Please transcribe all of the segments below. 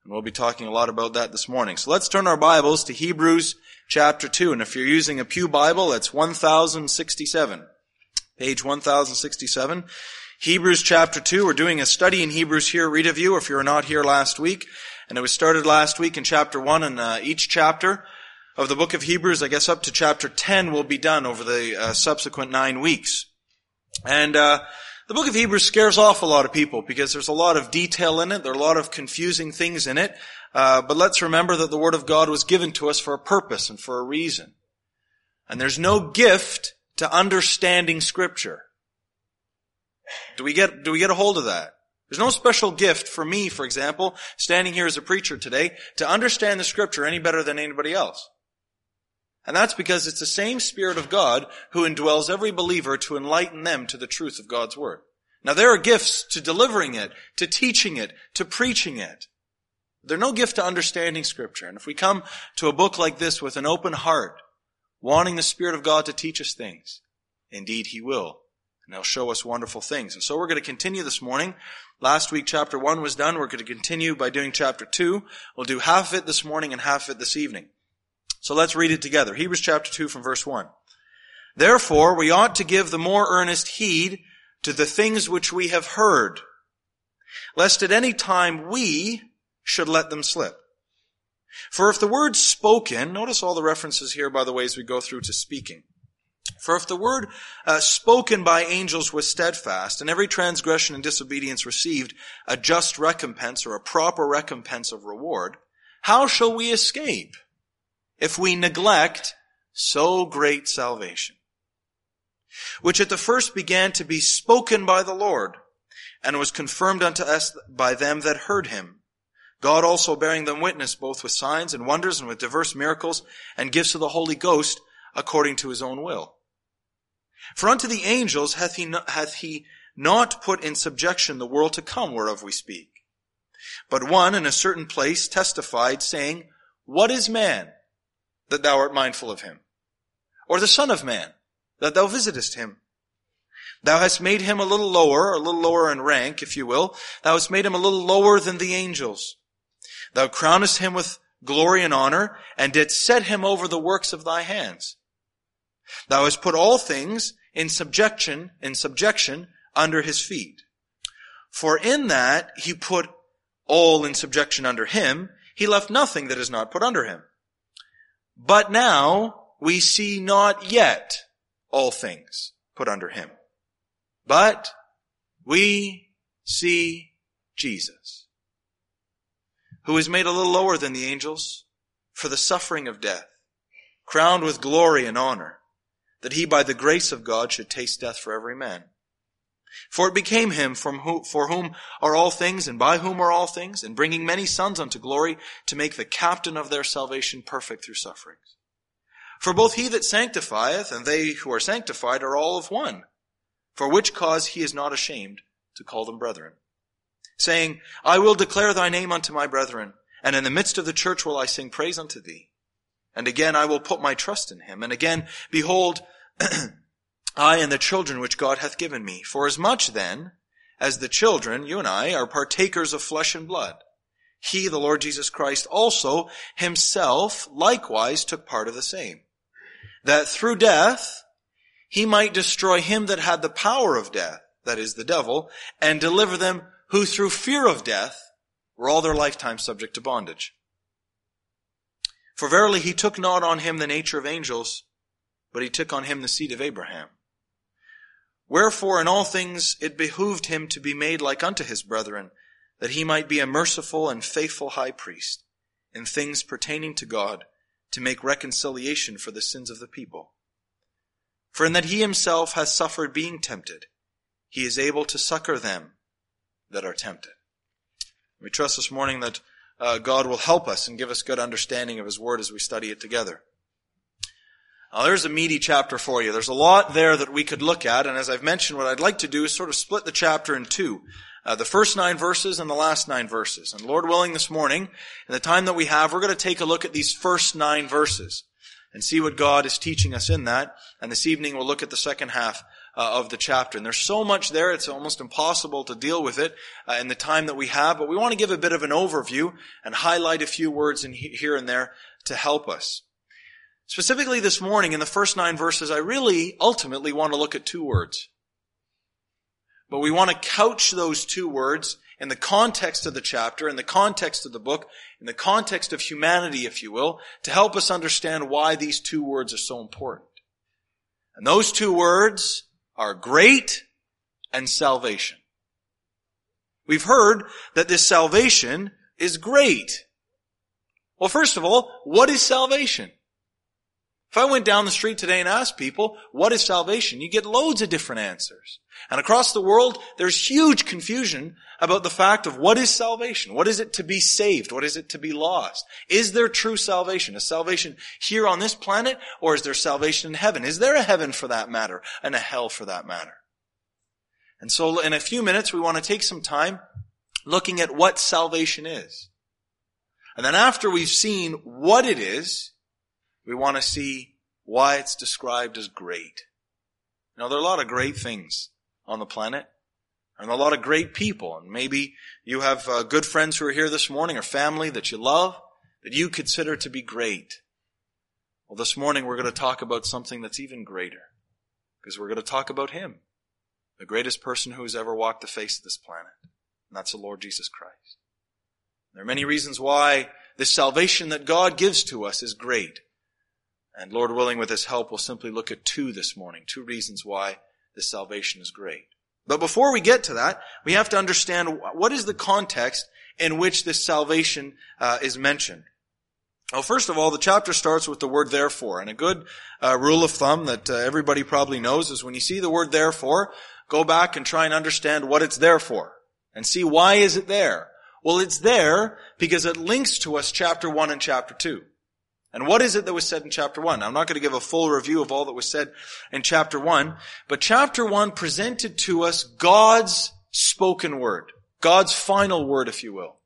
And we'll be talking a lot about that this morning. So let's turn our Bibles to Hebrews chapter 2. And if you're using a pew Bible, that's 1067. Page 1067. Hebrews chapter 2. We're doing a study in Hebrews here. Read of you if you were not here last week. And it was started last week in chapter 1, and each chapter of the book of Hebrews, I guess up to chapter 10, will be done over the subsequent 9 weeks. And the book of Hebrews scares off a lot of people because there's a lot of detail in it. There are a lot of confusing things in it. But let's remember that the Word of God was given to us for a purpose and for a reason. And there's no gift to understanding Scripture. Do we get a hold of that? There's no special gift for me, for example, standing here as a preacher today, to understand the Scripture any better than anybody else. And that's because it's the same Spirit of God who indwells every believer to enlighten them to the truth of God's Word. Now there are gifts to delivering it, to teaching it, to preaching it. There's no gift to understanding Scripture. And if we come to a book like this with an open heart, wanting the Spirit of God to teach us things, indeed He will. And He'll show us wonderful things. And so we're going to continue this morning. Last week chapter 1 was done. We're going to continue by doing chapter 2. We'll do half of it this morning and half of it this evening. So let's read it together. Hebrews chapter 2 from verse 1. Therefore, we ought to give the more earnest heed to the things which we have heard, lest at any time we should let them slip. For if the word spoken, notice all the references here, by the way, as we go through to speaking. For if the word spoken by angels was steadfast, and every transgression and disobedience received a just recompense or a proper recompense of reward, how shall we escape if we neglect so great salvation, which at the first began to be spoken by the Lord, and was confirmed unto us by them that heard him, God also bearing them witness both with signs and wonders and with diverse miracles and gifts of the Holy Ghost according to his own will? For unto the angels hath he not put in subjection the world to come whereof we speak. But one in a certain place testified, saying, What is man, that thou art mindful of him? Or the Son of Man, that thou visitest him? Thou hast made him a little lower in rank, if you will. Thou hast made him a little lower than the angels. Thou crownest him with glory and honor, and didst set him over the works of thy hands. Thou hast put all things in subjection under his feet. For in that he put all in subjection under him, he left nothing that is not put under him. But now we see not yet all things put under him. But we see Jesus, who is made a little lower than the angels for the suffering of death, crowned with glory and honor, that he by the grace of God should taste death for every man. For it became him for whom are all things, and by whom are all things, and bringing many sons unto glory, to make the captain of their salvation perfect through sufferings. For both he that sanctifieth and they who are sanctified are all of one, for which cause he is not ashamed to call them brethren, saying, I will declare thy name unto my brethren, and in the midst of the church will I sing praise unto thee. And again I will put my trust in him. And again, behold, I and the children which God hath given me. For as much then as the children, you and I, are partakers of flesh and blood, he, the Lord Jesus Christ, also himself likewise took part of the same, that through death he might destroy him that had the power of death, that is, the devil, and deliver them who through fear of death were all their lifetime subject to bondage. For verily he took not on him the nature of angels, but he took on him the seed of Abraham. Wherefore in all things it behooved him to be made like unto his brethren, that he might be a merciful and faithful high priest in things pertaining to God, to make reconciliation for the sins of the people. For in that he himself hath suffered being tempted, he is able to succor them that are tempted. We trust this morning that God will help us and give us good understanding of his word as we study it together. Now, there's a meaty chapter for you. There's a lot there that we could look at, and as I've mentioned, what I'd like to do is sort of split the chapter in two. The first 9 verses and the last 9 verses. And Lord willing, this morning, in the time that we have, we're going to take a look at these first 9 verses and see what God is teaching us in that. And this evening we'll look at the second half of the chapter. And there's so much there, it's almost impossible to deal with it in the time that we have, but we want to give a bit of an overview and highlight a few words in here and there to help us. Specifically this morning, in the first 9 verses, I really ultimately want to look at 2 words. But we want to couch those 2 words in the context of the chapter, in the context of the book, in the context of humanity, if you will, to help us understand why these 2 words are so important. And those 2 words are great and salvation. We've heard that this salvation is great. Well, first of all, what is salvation? If I went down the street today and asked people, what is salvation? You get loads of different answers. And across the world, there's huge confusion about the fact of what is salvation? What is it to be saved? What is it to be lost? Is there true salvation? Is salvation here on this planet, or is there salvation in heaven? Is there a heaven for that matter, and a hell for that matter? And so in a few minutes, we want to take some time looking at what salvation is. And then after we've seen what it is, we want to see why it's described as great. Now, there are a lot of great things on the planet, and a lot of great people. And maybe you have good friends who are here this morning, or family that you love, that you consider to be great. Well, this morning we're going to talk about something that's even greater, because we're going to talk about Him, the greatest person who has ever walked the face of this planet. And that's the Lord Jesus Christ. There are many reasons why this salvation that God gives to us is great. And Lord willing, with His help, we'll simply look at 2 this morning, 2 reasons why this salvation is great. But before we get to that, we have to understand what is the context in which this salvation is mentioned. Well, first of all, the chapter starts with the word therefore. And a good rule of thumb that everybody probably knows is when you see the word therefore, go back and try and understand what it's there for. And see, why is it there? Well, it's there because it links to us chapter 1 and chapter 2. And what is it that was said in chapter 1? Now, I'm not going to give a full review of all that was said in chapter 1, but chapter 1 presented to us God's spoken word, God's final word, if you will.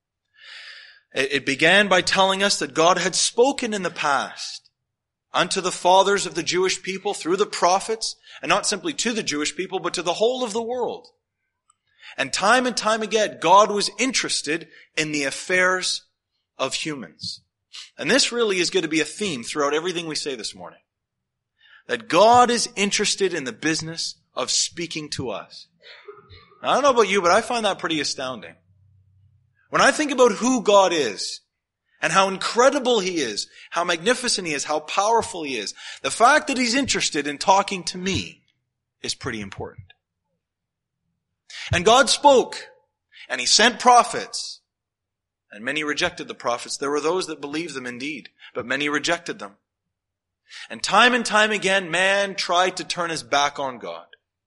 It began by telling us that God had spoken in the past unto the fathers of the Jewish people through the prophets, and not simply to the Jewish people, but to the whole of the world. And time again, God was interested in the affairs of humans. And this really is going to be a theme throughout everything we say this morning. That God is interested in the business of speaking to us. Now, I don't know about you, but I find that pretty astounding. When I think about who God is, and how incredible He is, how magnificent He is, how powerful He is, the fact that He's interested in talking to me is pretty important. And God spoke, and He sent prophets, and many rejected the prophets. There were those that believed them indeed, but many rejected them. And time again, man tried to turn his back on God.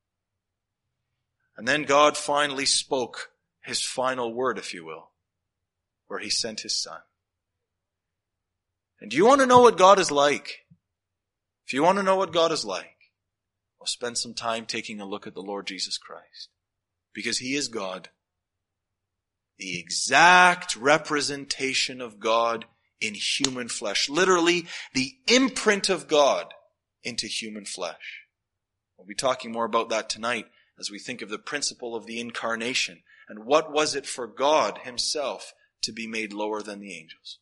And then God finally spoke His final word, if you will, where He sent His Son. And do you want to know what God is like? If you want to know what God is like, well, spend some time taking a look at the Lord Jesus Christ. Because He is God. The exact representation of God in human flesh. Literally, the imprint of God into human flesh. We'll be talking more about that tonight as we think of the principle of the incarnation. And what was it for God Himself to be made lower than the angels?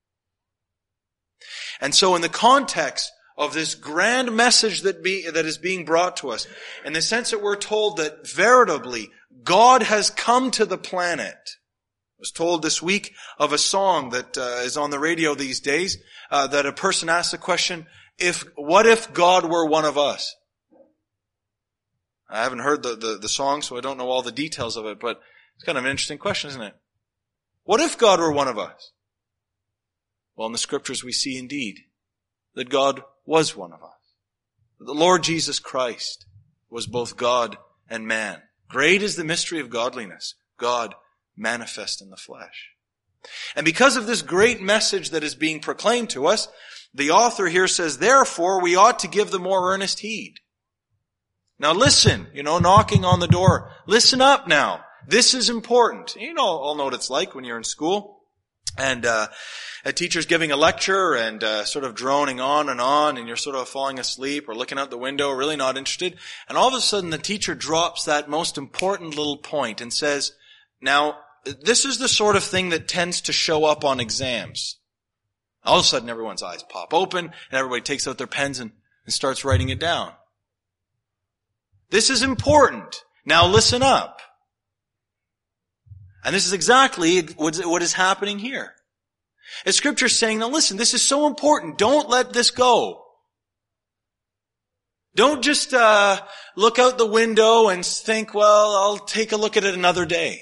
And so in the context of this grand message that is being brought to us, in the sense that we're told that veritably God has come to the planet. I was told this week of a song that is on the radio these days, that a person asked the question, what if God were one of us? I haven't heard the song, so I don't know all the details of it, but it's kind of an interesting question, isn't it? What if God were one of us? Well, in the Scriptures we see indeed that God was one of us. The Lord Jesus Christ was both God and man. Great is the mystery of godliness. God manifest in the flesh. And because of this great message that is being proclaimed to us, the author here says, therefore we ought to give the more earnest heed. Now listen, knocking on the door. Listen up now. This is important. You all know what it's like when you're in school. And a teacher's giving a lecture and sort of droning on, and you're sort of falling asleep or looking out the window, really not interested. And all of a sudden the teacher drops that most important little point and says, now, this is the sort of thing that tends to show up on exams. All of a sudden everyone's eyes pop open and everybody takes out their pens and starts writing it down. This is important. Now listen up. And this is exactly what is happening here. As Scripture is saying, now listen, this is so important. Don't let this go. Don't just look out the window and think, well, I'll take a look at it another day.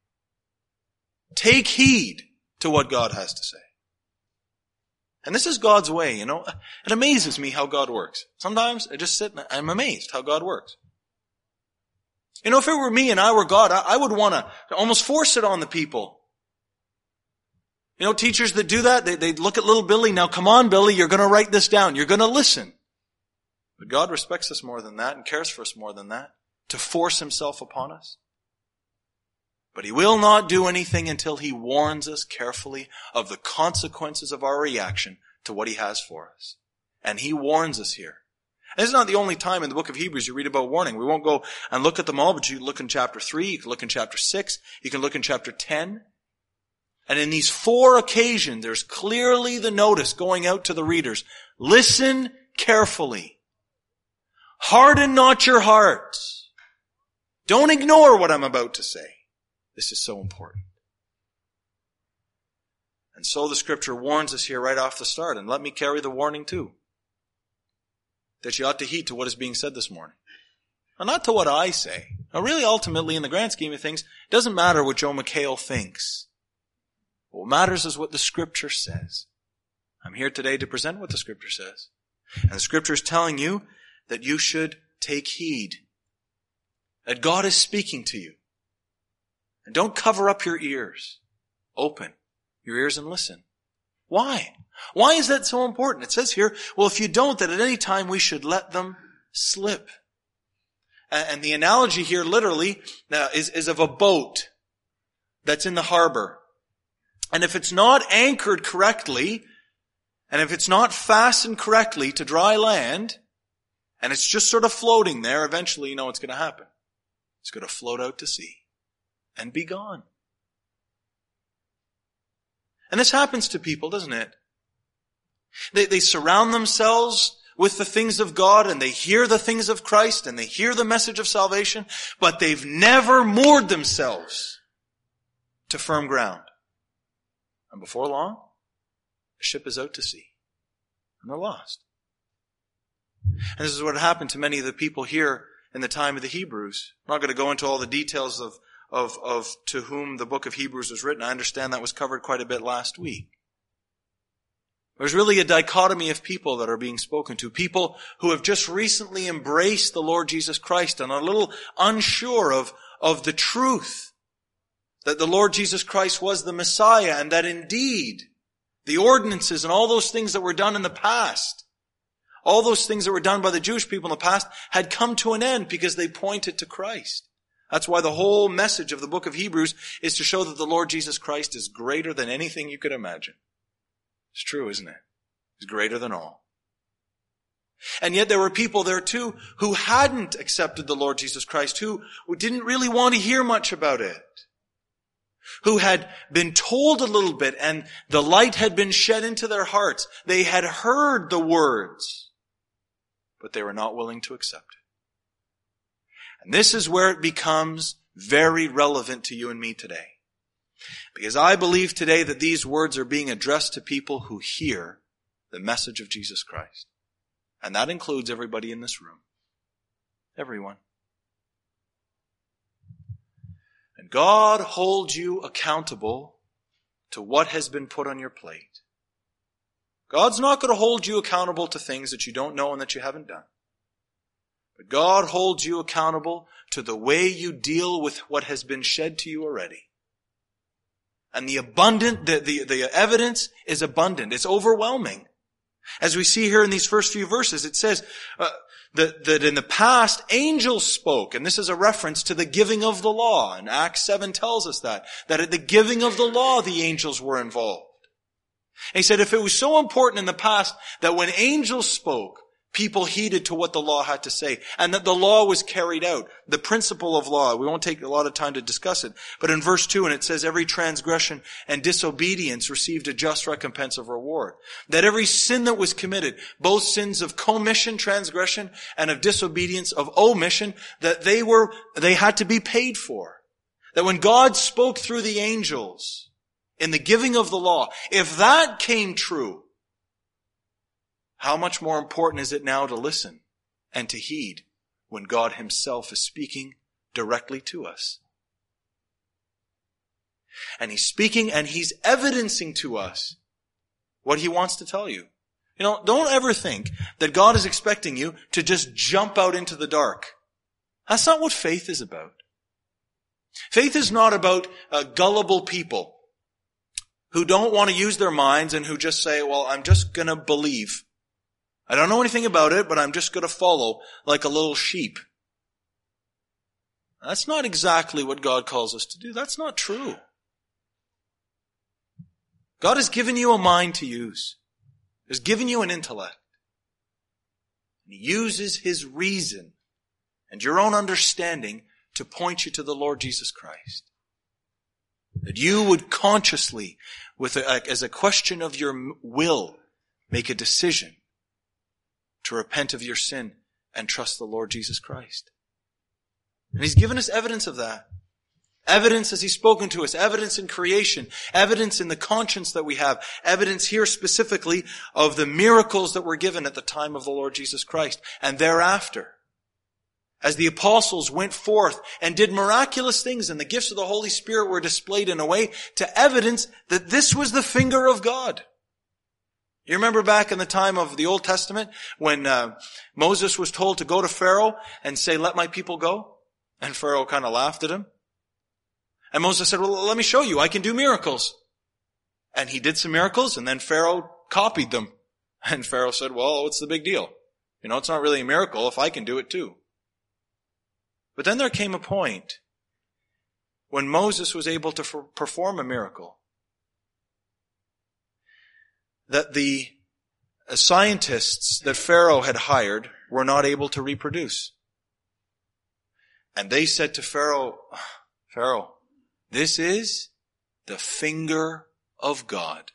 Take heed to what God has to say. And this is God's way, you know. It amazes me how God works. Sometimes I just sit and I'm amazed how God works. You know, if it were me and I were God, I would want to almost force it on the people. You know, teachers that do that, they look at little Billy, now come on Billy, you're going to write this down, you're going to listen. But God respects us more than that and cares for us more than that, to force himself upon us. But he will not do anything until he warns us carefully of the consequences of our reaction to what he has for us. And he warns us here. And this is not the only time in the book of Hebrews you read about warning. We won't go and look at them all, but you can look in chapter 3, you can look in chapter 6, you can look in chapter 10. And in these 4 occasions, there's clearly the notice going out to the readers. Listen carefully. Harden not your hearts. Don't ignore what I'm about to say. This is so important. And so the Scripture warns us here right off the start. And let me carry the warning too. That you ought to heed to what is being said this morning. Now, not to what I say. Now, really, ultimately, in the grand scheme of things, it doesn't matter what Joe McHale thinks. What matters is what the Scripture says. I'm here today to present what the Scripture says. And the Scripture is telling you that you should take heed. That God is speaking to you. And don't cover up your ears. Open your ears and listen. Why? Why is that so important? It says here, well, if you don't, that at any time we should let them slip. And the analogy here literally is of a boat that's in the harbor. And if it's not anchored correctly, and if it's not fastened correctly to dry land, and it's just sort of floating there, eventually you know what's going to happen. It's going to float out to sea and be gone. And this happens to people, doesn't it? They surround themselves with the things of God and they hear the things of Christ and they hear the message of salvation, but they've never moored themselves to firm ground. And before long, the ship is out to sea and they're lost. And this is what happened to many of the people here in the time of the Hebrews. I'm not going to go into all the details of to whom the book of Hebrews was written. I understand that was covered quite a bit last week. There's really a dichotomy of people that are being spoken to. People who have just recently embraced the Lord Jesus Christ and are a little unsure of the truth that the Lord Jesus Christ was the Messiah and that indeed the ordinances and all those things that were done in the past, all those things that were done by the Jewish people in the past had come to an end because they pointed to Christ. That's why the whole message of the book of Hebrews is to show that the Lord Jesus Christ is greater than anything you could imagine. It's true, isn't it? He's greater than all. And yet there were people there too who hadn't accepted the Lord Jesus Christ, who didn't really want to hear much about it, who had been told a little bit and the light had been shed into their hearts. They had heard the words, but they were not willing to accept it. And this is where it becomes very relevant to you and me today. Because I believe today that these words are being addressed to people who hear the message of Jesus Christ. And that includes everybody in this room. Everyone. And God holds you accountable to what has been put on your plate. God's not going to hold you accountable to things that you don't know and that you haven't done. But God holds you accountable to the way you deal with what has been shed to you already. And the evidence is abundant. It's overwhelming. As we see here in these first few verses, it says, that in the past angels spoke, and this is a reference to the giving of the law, and Acts 7 tells us that at the giving of the law the angels were involved. And he said if it was so important in the past that when angels spoke, people heeded to what the law had to say, and that the law was carried out. The principle of law, we won't take a lot of time to discuss it, but in verse 2, and it says, every transgression and disobedience received a just recompense of reward. That every sin that was committed, both sins of commission, transgression, and of disobedience, of omission, that they had to be paid for. That when God spoke through the angels in the giving of the law, if that came true, how much more important is it now to listen and to heed when God himself is speaking directly to us? And he's speaking and he's evidencing to us what he wants to tell you. You know, don't ever think that God is expecting you to just jump out into the dark. That's not what faith is about. Faith is not about gullible people who don't want to use their minds and who just say, well, I'm just going to believe. I don't know anything about it, but I'm just going to follow like a little sheep. That's not exactly what God calls us to do. That's not true. God has given you a mind to use. He has given you an intellect. He uses his reason and your own understanding to point you to the Lord Jesus Christ. That you would consciously, as a question of your will, make a decision to repent of your sin and trust the Lord Jesus Christ. And he's given us evidence of that. Evidence as he's spoken to us. Evidence in creation. Evidence in the conscience that we have. Evidence here specifically of the miracles that were given at the time of the Lord Jesus Christ and thereafter. As the apostles went forth and did miraculous things and the gifts of the Holy Spirit were displayed in a way to evidence that this was the finger of God. You remember back in the time of the Old Testament when Moses was told to go to Pharaoh and say, let my people go? And Pharaoh kind of laughed at him. And Moses said, well, let me show you. I can do miracles. And he did some miracles and then Pharaoh copied them. And Pharaoh said, well, what's the big deal? You know, it's not really a miracle if I can do it too. But then there came a point when Moses was able to perform a miracle that the scientists that Pharaoh had hired were not able to reproduce. And they said to Pharaoh, Pharaoh, this is the finger of God.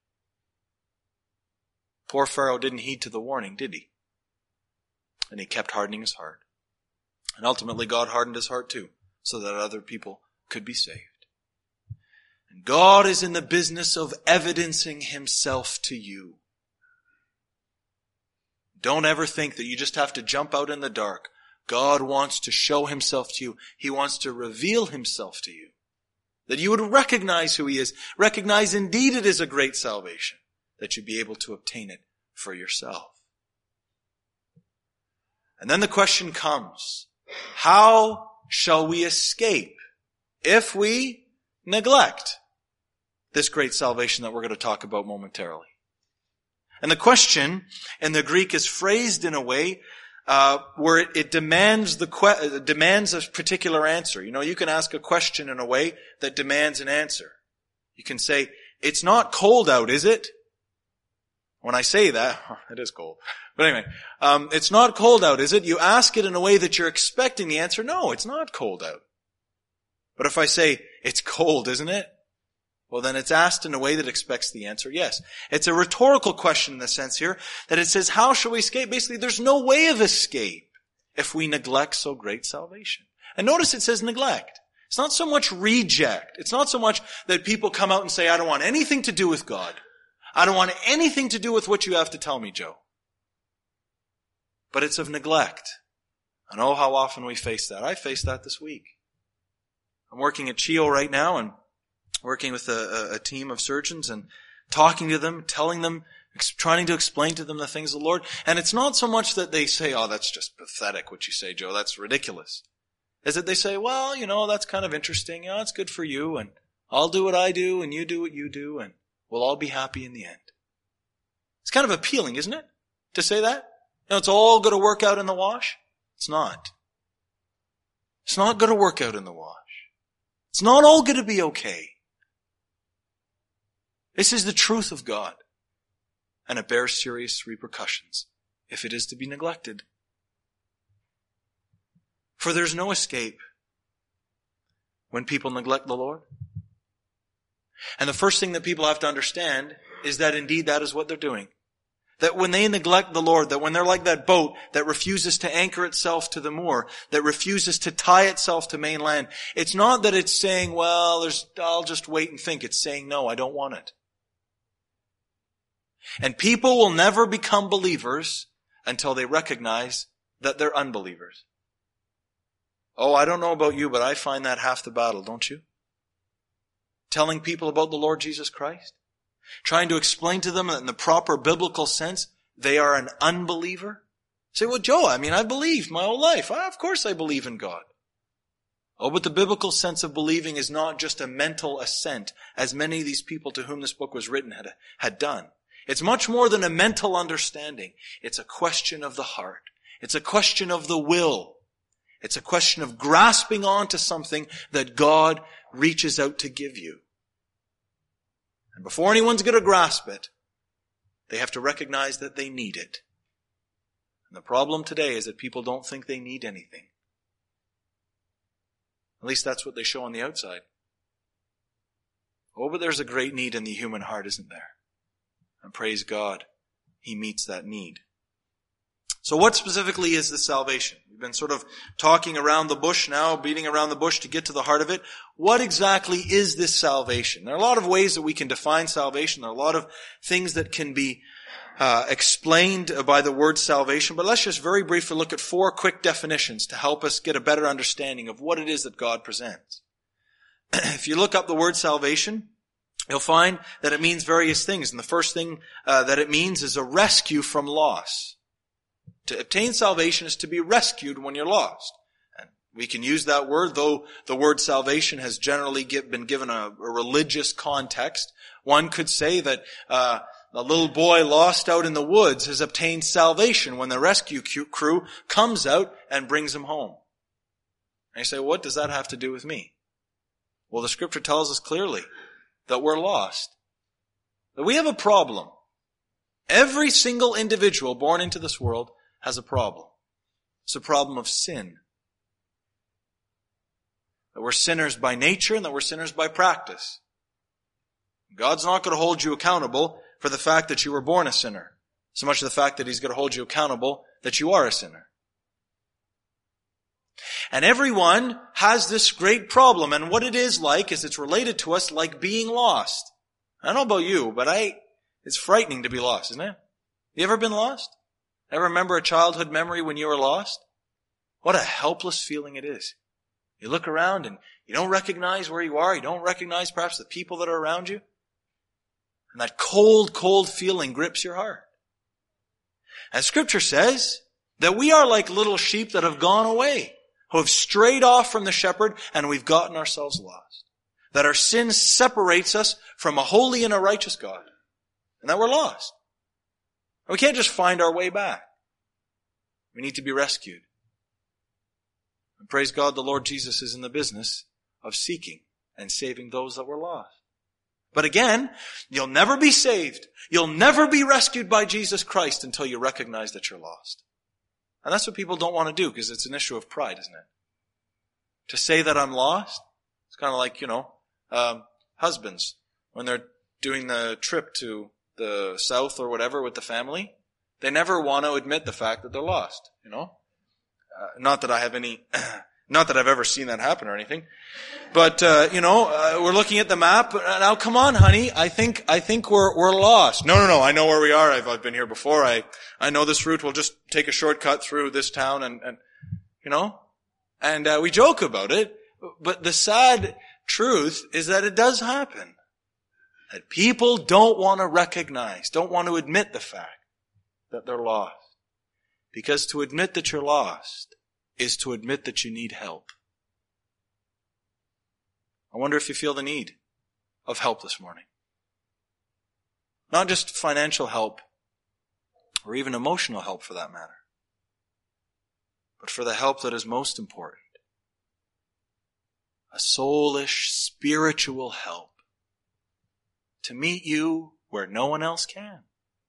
Poor Pharaoh didn't heed to the warning, did he? And he kept hardening his heart. And ultimately God hardened his heart too, so that other people could be saved. And God is in the business of evidencing himself to you. Don't ever think that you just have to jump out in the dark. God wants to show himself to you. He wants to reveal himself to you. That you would recognize who he is. Recognize indeed it is a great salvation. That you be able to obtain it for yourself. And then the question comes, how shall we escape if we neglect this great salvation that we're going to talk about momentarily? And the question in the Greek is phrased in a way where it demands a particular answer. You know, you can ask a question in a way that demands an answer. You can say, it's not cold out, is it? When I say that, it is cold. But anyway, it's not cold out, is it? You ask it in a way that you're expecting the answer. No, it's not cold out. But if I say, it's cold, isn't it? Well, then it's asked in a way that expects the answer, yes. It's a rhetorical question in the sense here that it says, how shall we escape? Basically, there's no way of escape if we neglect so great salvation. And notice it says neglect. It's not so much reject. It's not so much that people come out and say, I don't want anything to do with God. I don't want anything to do with what you have to tell me, Joe. But it's of neglect. And oh, how often we face that. I faced that this week. I'm working at CHEO right now and working with a team of surgeons and talking to them, telling them, trying to explain to them the things of the Lord. And it's not so much that they say, oh, that's just pathetic what you say, Joe. That's ridiculous. Is that they say, well, you know, that's kind of interesting. You know, it's good for you. And I'll do what I do and you do what you do. And we'll all be happy in the end. It's kind of appealing, isn't it? To say that? It's all going to work out in the wash. It's not. It's not going to work out in the wash. It's not all going to be okay. This is the truth of God. And it bears serious repercussions if it is to be neglected. For there's no escape when people neglect the Lord. And the first thing that people have to understand is that indeed that is what they're doing. That when they neglect the Lord, that when they're like that boat that refuses to anchor itself to the moor, that refuses to tie itself to mainland, it's not that it's saying, well, I'll just wait and think. It's saying, no, I don't want it. And people will never become believers until they recognize that they're unbelievers. Oh, I don't know about you, but I find that half the battle, don't you? Telling people about the Lord Jesus Christ. Trying to explain to them that in the proper biblical sense, they are an unbeliever. Say, well, Joe, I've believed my whole life. Of course I believe in God. Oh, but the biblical sense of believing is not just a mental assent, as many of these people to whom this book was written had done. It's much more than a mental understanding. It's a question of the heart. It's a question of the will. It's a question of grasping onto something that God reaches out to give you. And before anyone's going to grasp it, they have to recognize that they need it. And the problem today is that people don't think they need anything. At least that's what they show on the outside. Oh, but there's a great need in the human heart, isn't there? And praise God, He meets that need. So what specifically is this salvation? We've been sort of talking around the bush now, beating around the bush to get to the heart of it. What exactly is this salvation? There are a lot of ways that we can define salvation. There are a lot of things that can be explained by the word salvation. But let's just very briefly look at 4 quick definitions to help us get a better understanding of what it is that God presents. If you look up the word salvation, you'll find that it means various things. And the first thing that it means is a rescue from loss. To obtain salvation is to be rescued when you're lost. And we can use that word, though the word salvation has generally been given a religious context. One could say that a little boy lost out in the woods has obtained salvation when the rescue crew comes out and brings him home. And you say, what does that have to do with me? Well, the Scripture tells us clearly that we're lost. That we have a problem. Every single individual born into this world has a problem. It's a problem of sin. That we're sinners by nature and that we're sinners by practice. God's not going to hold you accountable for the fact that you were born a sinner, so much as the fact that He's going to hold you accountable that you are a sinner. And everyone has this great problem, and what it is like is it's related to us like being lost. I don't know about you, but it's frightening to be lost, isn't it? You ever been lost? Ever remember a childhood memory when you were lost? What a helpless feeling it is. You look around and you don't recognize where you are. You don't recognize perhaps the people that are around you. And that cold, cold feeling grips your heart. And Scripture says that we are like little sheep that have gone away, who have strayed off from the shepherd, and we've gotten ourselves lost. That our sin separates us from a holy and a righteous God. And that we're lost. We can't just find our way back. We need to be rescued. And praise God, the Lord Jesus is in the business of seeking and saving those that were lost. But again, you'll never be saved. You'll never be rescued by Jesus Christ until you recognize that you're lost. And that's what people don't want to do, because it's an issue of pride, isn't it? To say that I'm lost, it's kind of like, husbands, when they're doing the trip to the south or whatever with the family, they never want to admit the fact that they're lost, not that I've ever seen that happen or anything. But, we're looking at the map. Now, come on, honey. I think we're lost. No. I know where we are. I've been here before. I know this route. We'll just take a shortcut through this town and we joke about it. But the sad truth is that it does happen. That people don't want to admit the fact that they're lost. Because to admit that you're lost is to admit that you need help. I wonder if you feel the need of help this morning. Not just financial help or even emotional help for that matter, but for the help that is most important. A soulish, spiritual help to meet you where no one else can.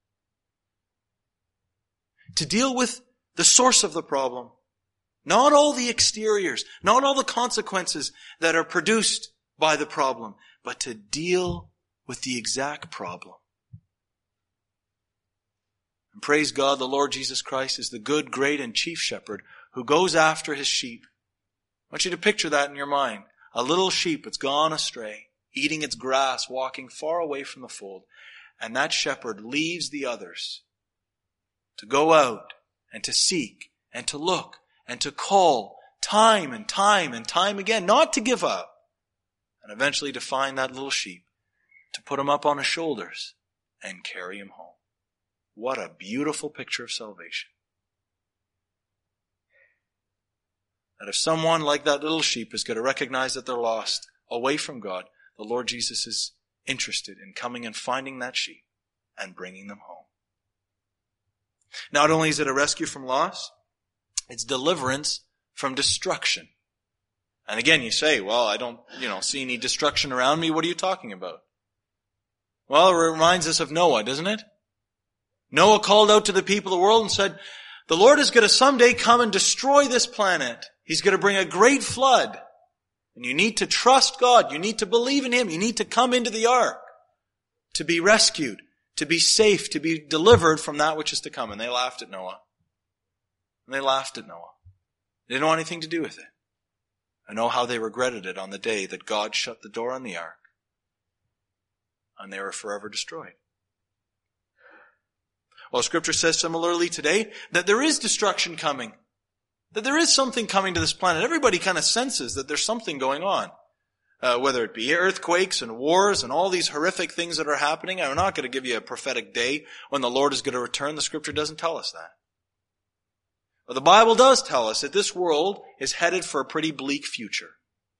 To deal with the source of the problem. Not all the exteriors, not all the consequences that are produced by the problem, but to deal with the exact problem. And praise God, the Lord Jesus Christ is the good, great, and chief shepherd who goes after his sheep. I want you to picture that in your mind. A little sheep that's gone astray, eating its grass, walking far away from the fold. And that shepherd leaves the others to go out and to seek and to look and to call time and time and time again, not to give up, and eventually to find that little sheep, to put him up on his shoulders and carry him home. What a beautiful picture of salvation. That if someone like that little sheep is going to recognize that they're lost, away from God, the Lord Jesus is interested in coming and finding that sheep and bringing them home. Not only is it a rescue from loss, it's deliverance from destruction. And again, you say, well, I don't, see any destruction around me. What are you talking about? Well, it reminds us of Noah, doesn't it? Noah called out to the people of the world and said, the Lord is going to someday come and destroy this planet. He's going to bring a great flood. And you need to trust God. You need to believe in Him. You need to come into the ark to be rescued, to be safe, to be delivered from that which is to come. And they laughed at Noah. They didn't want anything to do with it. I know how they regretted it on the day that God shut the door on the ark. And they were forever destroyed. Well, Scripture says similarly today that there is destruction coming. That there is something coming to this planet. Everybody kind of senses that there's something going on. Whether it be earthquakes and wars and all these horrific things that are happening. I'm not going to give you a prophetic day when the Lord is going to return. The Scripture doesn't tell us that. But the Bible does tell us that this world is headed for a pretty bleak future.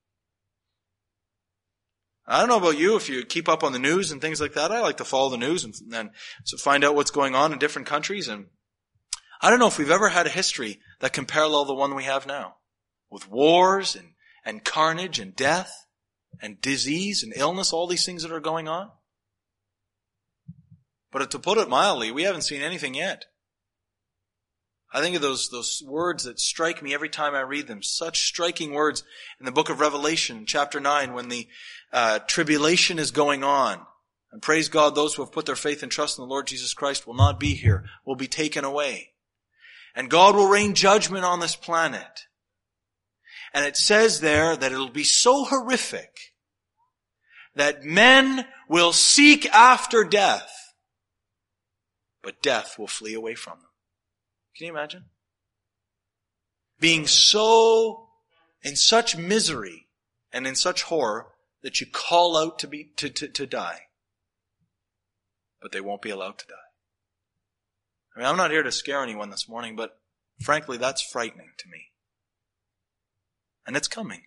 I don't know about you, if you keep up on the news and things like that. I like to follow the news and so find out what's going on in different countries. And I don't know if we've ever had a history that can parallel the one we have now. With wars and carnage and death and disease and illness, all these things that are going on. But to put it mildly, we haven't seen anything yet. I think of those words that strike me every time I read them. Such striking words in the book of Revelation, chapter 9, when the tribulation is going on. And praise God, those who have put their faith and trust in the Lord Jesus Christ will not be here, will be taken away. And God will rain judgment on this planet. And it says there that it'll be so horrific that men will seek after death, but death will flee away from them. Can you imagine? Being so in such misery and in such horror that you call out to die. But they won't be allowed to die. I mean, I'm not here to scare anyone this morning, but frankly, that's frightening to me. And it's coming.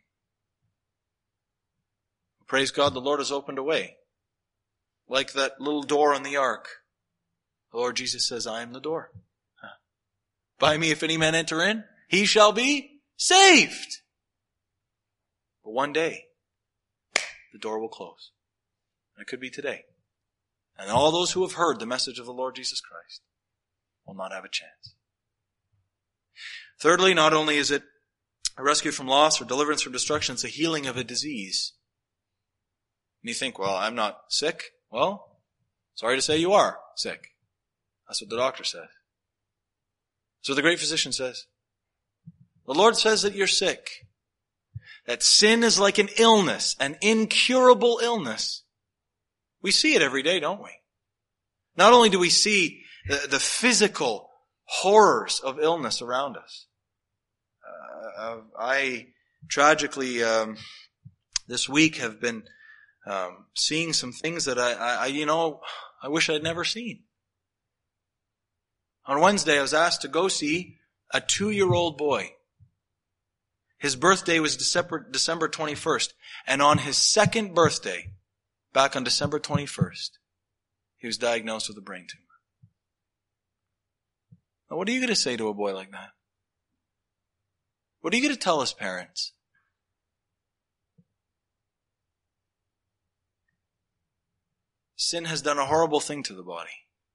Praise God, the Lord has opened a way. Like that little door on the ark. The Lord Jesus says, I am the door. By me, if any man enter in, he shall be saved. But one day, the door will close. And it could be today. And all those who have heard the message of the Lord Jesus Christ will not have a chance. Thirdly, not only is it a rescue from loss or deliverance from destruction, it's a healing of a disease. And you think, well, I'm not sick. Well, sorry to say you are sick. That's what the doctor says. So the great physician says, the Lord says that you're sick. That sin is like an illness, an incurable illness. We see it every day, don't we? Not only do we see the physical horrors of illness around us. I tragically this week have been seeing some things that I wish I'd never seen. On Wednesday, I was asked to go see a 2-year-old boy. His birthday was December 21st. And on his second birthday, back on December 21st, he was diagnosed with a brain tumor. Now, what are you going to say to a boy like that? What are you going to tell his parents? Sin has done a horrible thing to the body.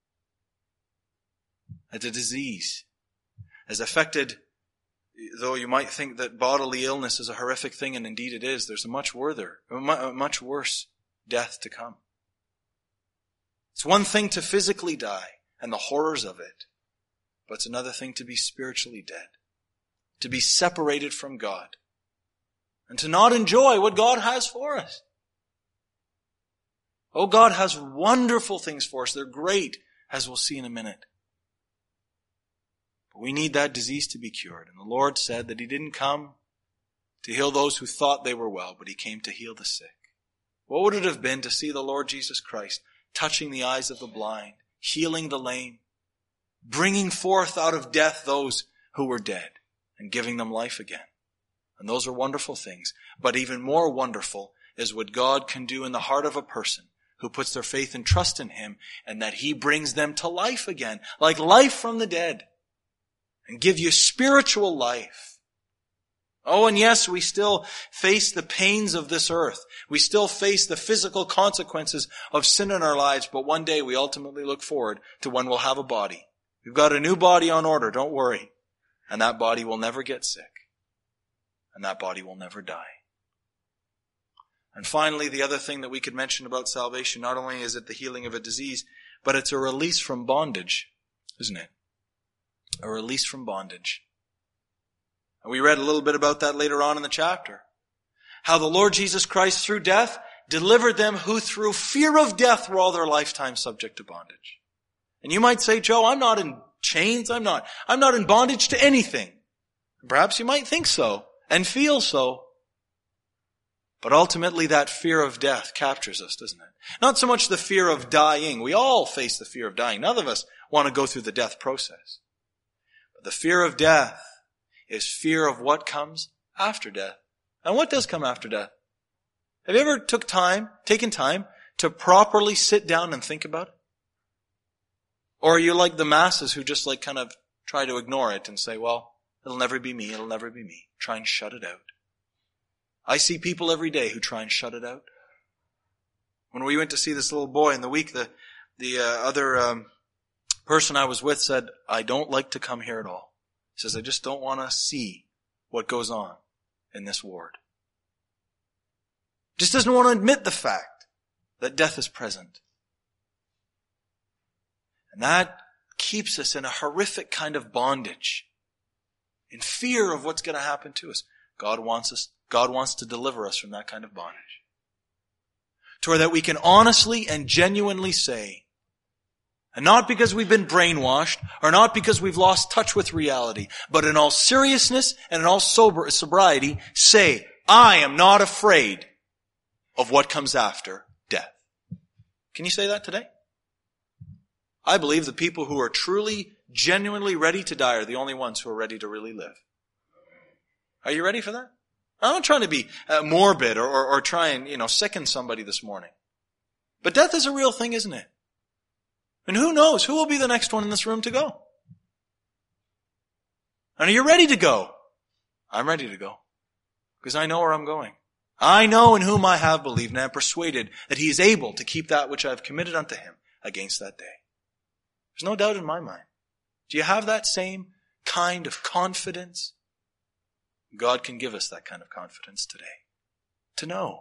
It's a disease. Has affected, though you might think that bodily illness is a horrific thing, and indeed it is, there's a much worse death to come. It's one thing to physically die and the horrors of it, but it's another thing to be spiritually dead, to be separated from God, and to not enjoy what God has for us. Oh, God has wonderful things for us. They're great, as we'll see in a minute. But we need that disease to be cured. And the Lord said that He didn't come to heal those who thought they were well, but He came to heal the sick. What would it have been to see the Lord Jesus Christ touching the eyes of the blind, healing the lame, bringing forth out of death those who were dead, and giving them life again? And those are wonderful things. But even more wonderful is what God can do in the heart of a person who puts their faith and trust in Him, and that He brings them to life again, like life from the dead, and give you spiritual life. Oh, and yes, we still face the pains of this earth. We still face the physical consequences of sin in our lives, but one day we ultimately look forward to when we'll have a body. We've got a new body on order, don't worry. And that body will never get sick. And that body will never die. And finally, the other thing that we could mention about salvation, not only is it the healing of a disease, but it's a release from bondage, isn't it? A release from bondage. And we read a little bit about that later on in the chapter. How the Lord Jesus Christ, through death, delivered them who through fear of death were all their lifetime subject to bondage. And you might say, Joe, I'm not in chains. I'm not in bondage to anything. Perhaps you might think so and feel so. But ultimately that fear of death captures us, doesn't it? Not so much the fear of dying. We all face the fear of dying. None of us want to go through the death process. But the fear of death is fear of what comes after death. And what does come after death? Have you ever taken time to properly sit down and think about it? Or are you like the masses who just kind of try to ignore it and say, well, it'll never be me, it'll never be me. Try and shut it out. I see people every day who try and shut it out. When we went to see this little boy in the week, the other person I was with said, I don't like to come here at all. He says, I just don't want to see what goes on in this ward. Just doesn't want to admit the fact that death is present. And that keeps us in a horrific kind of bondage, in fear of what's going to happen to us. God wants to deliver us from that kind of bondage. To where that we can honestly and genuinely say, and not because we've been brainwashed, or not because we've lost touch with reality, but in all seriousness and in all sobriety, say, I am not afraid of what comes after death. Can you say that today? I believe the people who are truly, genuinely ready to die are the only ones who are ready to really live. Are you ready for that? I'm not trying to be morbid or try and, sicken somebody this morning. But death is a real thing, isn't it? And who knows? Who will be the next one in this room to go? And are you ready to go? I'm ready to go. Because I know where I'm going. I know in whom I have believed, and I am persuaded that He is able to keep that which I have committed unto Him against that day. There's no doubt in my mind. Do you have that same kind of confidence? God can give us that kind of confidence today. To know.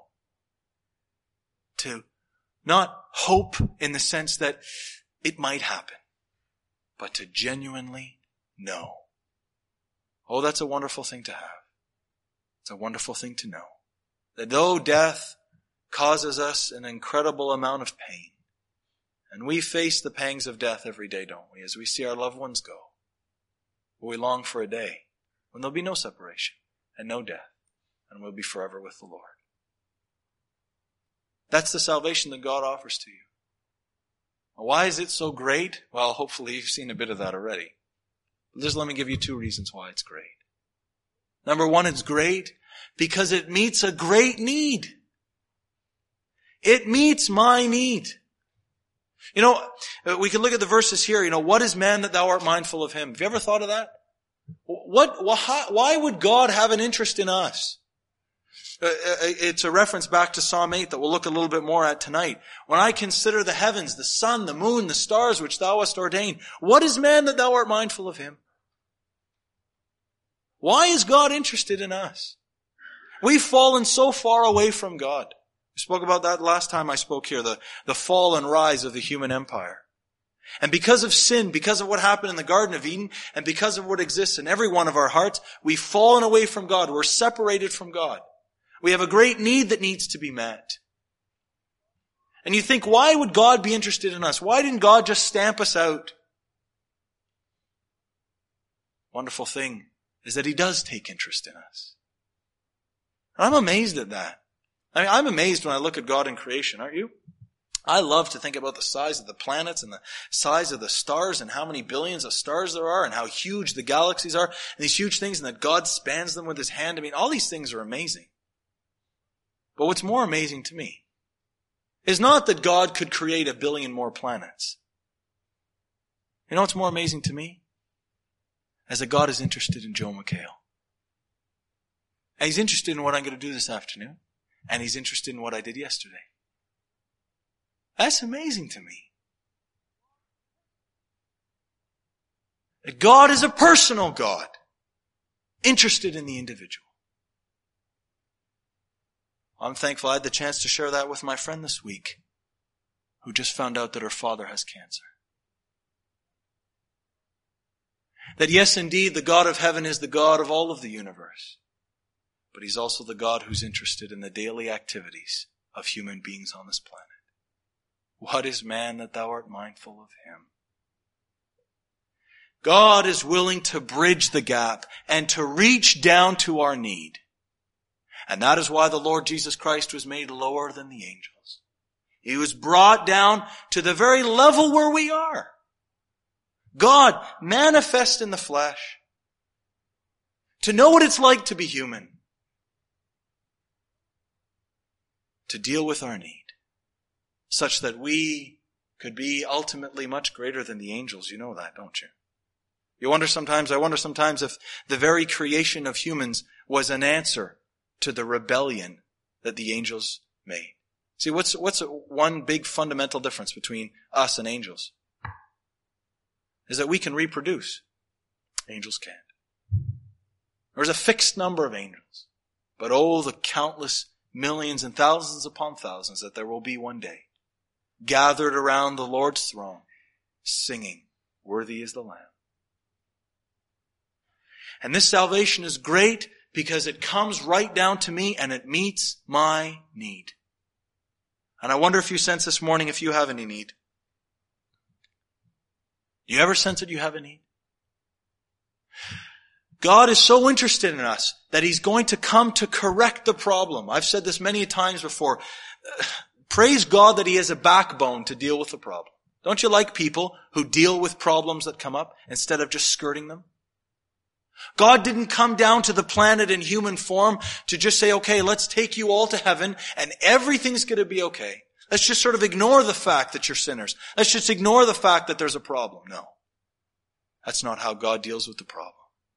To not hope in the sense that it might happen, but to genuinely know. Oh, that's a wonderful thing to have. It's a wonderful thing to know. That though death causes us an incredible amount of pain, and we face the pangs of death every day, don't we, as we see our loved ones go, but we long for a day when there'll be no separation and no death, and we'll be forever with the Lord. That's the salvation that God offers to you. Why is it so great? Well, hopefully you've seen a bit of that already. Just let me give you 2 reasons why it's great. Number 1, it's great because it meets a great need. It meets my need. You know, we can look at the verses here. You know, what is man that thou art mindful of him? Have you ever thought of that? Why would God have an interest in us? It's a reference back to Psalm 8 that we'll look a little bit more at tonight. When I consider the heavens, the sun, the moon, the stars which thou hast ordained, what is man that thou art mindful of him? Why is God interested in us? We've fallen so far away from God. We spoke about that last time I spoke here, the fall and rise of the human empire. And because of sin, because of what happened in the Garden of Eden, and because of what exists in every one of our hearts, we've fallen away from God. We're separated from God. We have a great need that needs to be met. And you think, why would God be interested in us? Why didn't God just stamp us out? Wonderful thing is that He does take interest in us. And I'm amazed at that. I mean, I'm amazed when I look at God in creation, aren't you? I love to think about the size of the planets and the size of the stars and how many billions of stars there are and how huge the galaxies are and these huge things and that God spans them with His hand. I mean, all these things are amazing. But what's more amazing to me is not that God could create 1 billion more planets. You know what's more amazing to me? Is that God is interested in Joe McHale. And He's interested in what I'm going to do this afternoon. And He's interested in what I did yesterday. That's amazing to me. That God is a personal God, interested in the individual. I'm thankful I had the chance to share that with my friend this week, who just found out that her father has cancer. That yes, indeed, the God of heaven is the God of all of the universe, but He's also the God who's interested in the daily activities of human beings on this planet. What is man that thou art mindful of him? God is willing to bridge the gap and to reach down to our need. And that is why the Lord Jesus Christ was made lower than the angels. He was brought down to the very level where we are. God manifest in the flesh. To know what it's like to be human. To deal with our need. Such that we could be ultimately much greater than the angels. You know that, don't you? I wonder sometimes if the very creation of humans was an answer to the rebellion that the angels made. See, what's one big fundamental difference between us and angels? Is that we can reproduce. Angels can't. There's a fixed number of angels. But oh, the countless millions and thousands upon thousands that there will be one day, gathered around the Lord's throne, singing, "Worthy is the Lamb." And this salvation is great because it comes right down to me and it meets my need. And I wonder if you sense this morning if you have any need. You ever sense that you have a need? God is so interested in us that He's going to come to correct the problem. I've said this many times before. Praise God that He has a backbone to deal with the problem. Don't you like people who deal with problems that come up instead of just skirting them? God didn't come down to the planet in human form to just say, okay, let's take you all to heaven and everything's going to be okay. Let's just sort of ignore the fact that you're sinners. Let's just ignore the fact that there's a problem. No. That's not how God deals with the problem.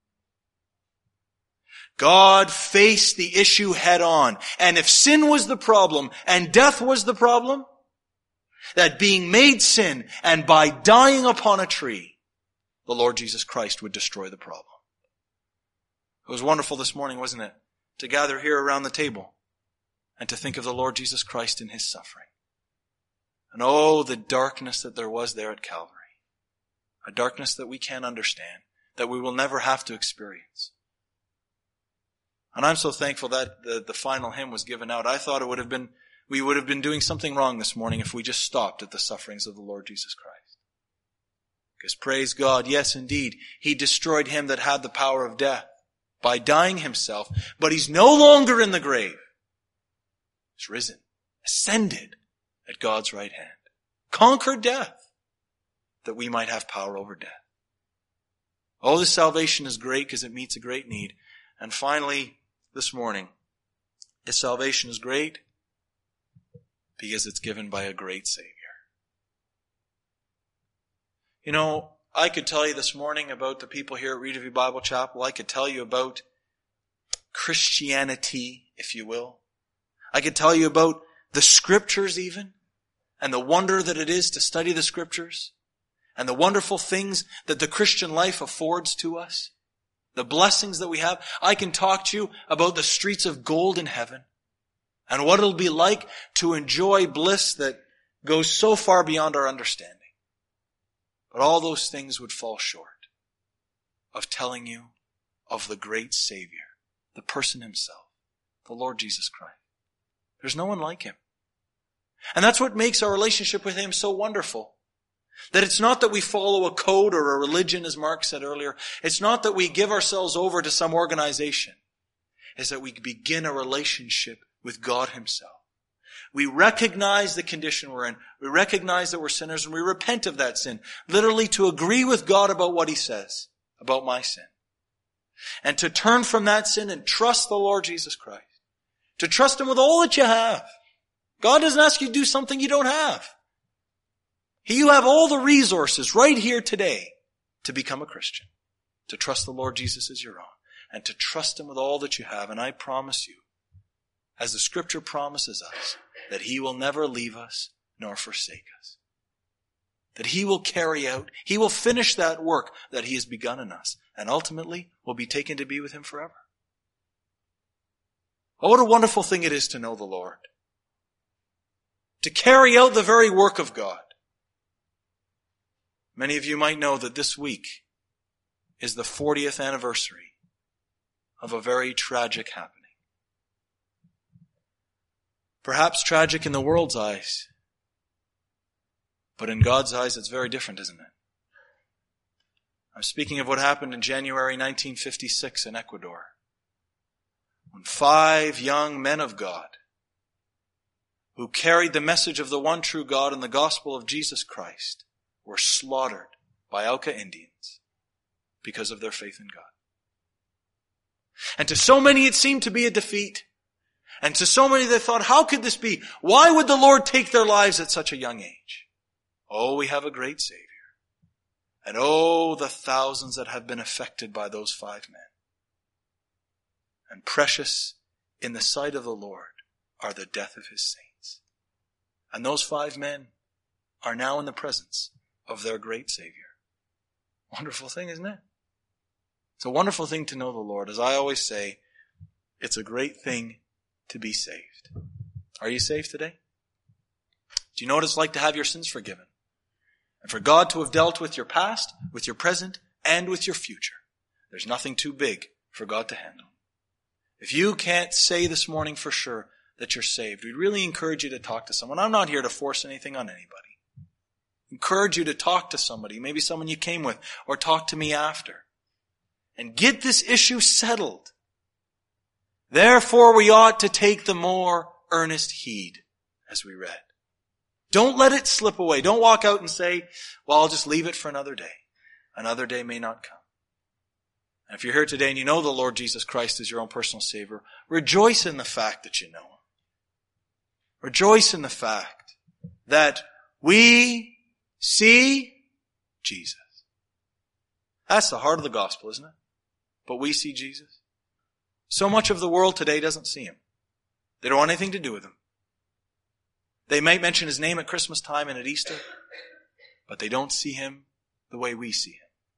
God faced the issue head on. And if sin was the problem and death was the problem, that being made sin and by dying upon a tree, the Lord Jesus Christ would destroy the problem. It was wonderful this morning, wasn't it? To gather here around the table and to think of the Lord Jesus Christ in His suffering. And oh, the darkness that there was there at Calvary. A darkness that we can't understand, that we will never have to experience. And I'm so thankful that the final hymn was given out. I thought we would have been doing something wrong this morning if we just stopped at the sufferings of the Lord Jesus Christ. Because praise God, yes indeed, He destroyed him that had the power of death by dying Himself, but He's no longer in the grave. He's risen, ascended at God's right hand, conquered death, that we might have power over death. Oh, this salvation is great because it meets a great need. And finally, this morning, this salvation is great because it's given by a great Savior. You know, I could tell you this morning about the people here at Reed Bible Chapel. I could tell you about Christianity, if you will. I could tell you about the Scriptures even, and the wonder that it is to study the Scriptures, and the wonderful things that the Christian life affords to us, the blessings that we have. I can talk to you about the streets of gold in heaven, and what it'll be like to enjoy bliss that goes so far beyond our understanding. But all those things would fall short of telling you of the great Savior, the person himself, the Lord Jesus Christ. There's no one like him. And that's what makes our relationship with him so wonderful. That it's not that we follow a code or a religion, as Mark said earlier. It's not that we give ourselves over to some organization. It's that we begin a relationship with God himself. We recognize the condition we're in. We recognize that we're sinners, and we repent of that sin. Literally to agree with God about what he says about my sin. And to turn from that sin and trust the Lord Jesus Christ. To trust him with all that you have. God doesn't ask you to do something you don't have. You have all the resources right here today to become a Christian. To trust the Lord Jesus as your own. And to trust him with all that you have. And I promise you, as the Scripture promises us, that he will never leave us nor forsake us. That he will carry out, he will finish that work that he has begun in us. And ultimately, will be taken to be with him forever. Oh, what a wonderful thing it is to know the Lord. To carry out the very work of God. Many of you might know that this week is the 40th anniversary of a very tragic happening. Perhaps tragic in the world's eyes, but in God's eyes it's very different, isn't it? I'm speaking of what happened in January 1956 in Ecuador, when 5 young men of God who carried the message of the one true God and the gospel of Jesus Christ were slaughtered by Auca Indians because of their faith in God. And to so many it seemed to be a defeat. And to so many they thought, how could this be? Why would the Lord take their lives at such a young age? Oh, we have a great Savior. And oh, the thousands that have been affected by those 5 men. And precious in the sight of the Lord are the death of his saints. And those 5 men are now in the presence of their great Savior. Wonderful thing, isn't it? It's a wonderful thing to know the Lord. As I always say, it's a great thing to be saved. Are you saved today? Do you know what it's like to have your sins forgiven? And for God to have dealt with your past, with your present, and with your future. There's nothing too big for God to handle. If you can't say this morning for sure that you're saved, we really encourage you to talk to someone. I'm not here to force anything on anybody. Encourage you to talk to somebody, maybe someone you came with, or talk to me after. And get this issue settled. Therefore we ought to take the more earnest heed, as we read. Don't let it slip away. Don't walk out and say, well, I'll just leave it for another day. Another day may not come. And if you're here today and you know the Lord Jesus Christ is your own personal Savior, rejoice in the fact that you know him. Rejoice in the fact that we see Jesus. That's the heart of the gospel, isn't it? But we see Jesus. So much of the world today doesn't see him. They don't want anything to do with him. They might mention his name at Christmas time and at Easter, but they don't see him the way we see him.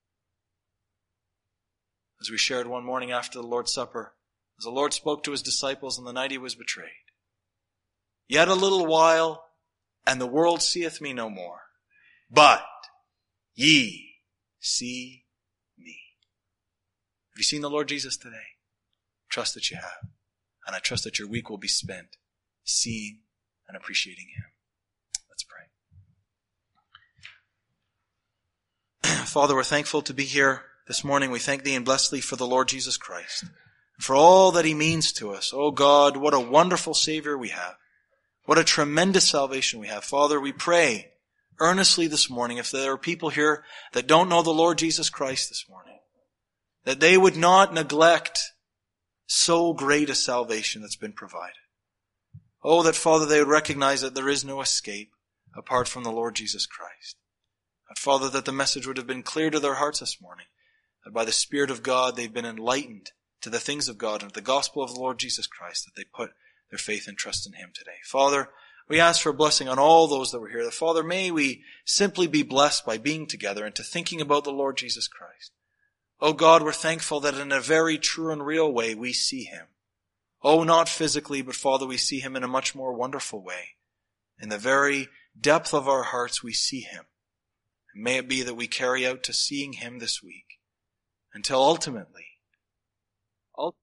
As we shared one morning after the Lord's Supper, as the Lord spoke to his disciples on the night he was betrayed, yet a little while, and the world seeth me no more, but ye see me. Have you seen the Lord Jesus today? Trust that you have. And I trust that your week will be spent seeing and appreciating him. Let's pray. Father, we're thankful to be here this morning. We thank thee and bless thee for the Lord Jesus Christ, and for all that he means to us. Oh God, what a wonderful Savior we have. What a tremendous salvation we have. Father, we pray earnestly this morning, if there are people here that don't know the Lord Jesus Christ this morning, that they would not neglect so great a salvation that's been provided. Oh, that, Father, they would recognize that there is no escape apart from the Lord Jesus Christ. That, Father, that the message would have been clear to their hearts this morning. That by the Spirit of God they've been enlightened to the things of God and the gospel of the Lord Jesus Christ, that they put their faith and trust in Him today. Father, we ask for a blessing on all those that were here. That, Father, may we simply be blessed by being together and to thinking about the Lord Jesus Christ. Oh God, we're thankful that in a very true and real way we see Him. Oh, not physically, but Father, we see Him in a much more wonderful way. In the very depth of our hearts we see Him. And may it be that we carry out to seeing Him this week until ultimately